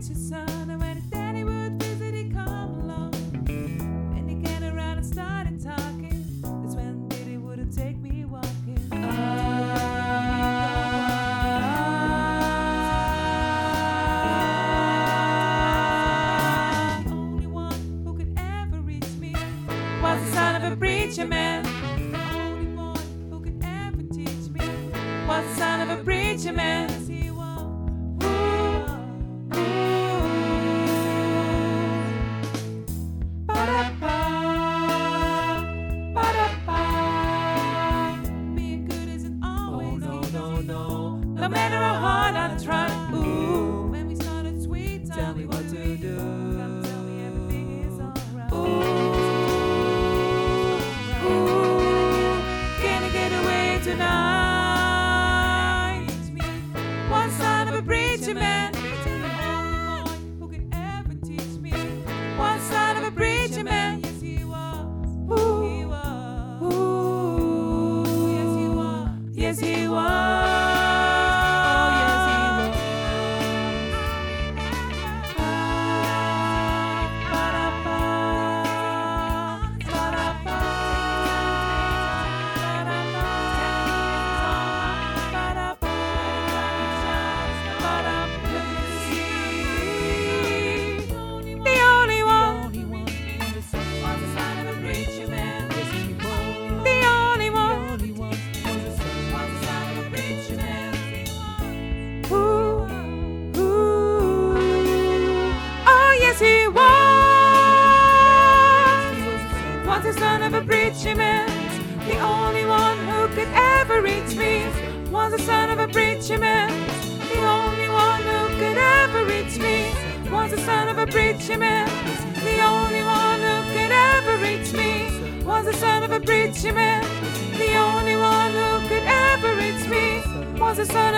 preacher's son, and when his daddy would visit, he'd come along. And he came around and started talking. That's when Diddy wouldn't take me walking. The only one who could ever reach me was the son of a preacher man. The only boy who could ever teach me was the son of a preacher man. Yes, he was. Being good isn't always easy. No matter how hard I try. Ooh, when we started sweet, tell me what to do. Come tell me everything is alright. Ooh, can I get away tonight? One son of a preacher man. The only boy who could ever teach me. One son of a preacher man. Yes, he was. Ooh, he was. Ooh, yes, he was. Yes, he was. The son of a preacher man, the only one who could ever reach me was the son of a preacher man. The only one who could ever reach me was the son of a preacher man. The only one who could ever reach me was the son of a preacher man. The only one who could ever reach me was the son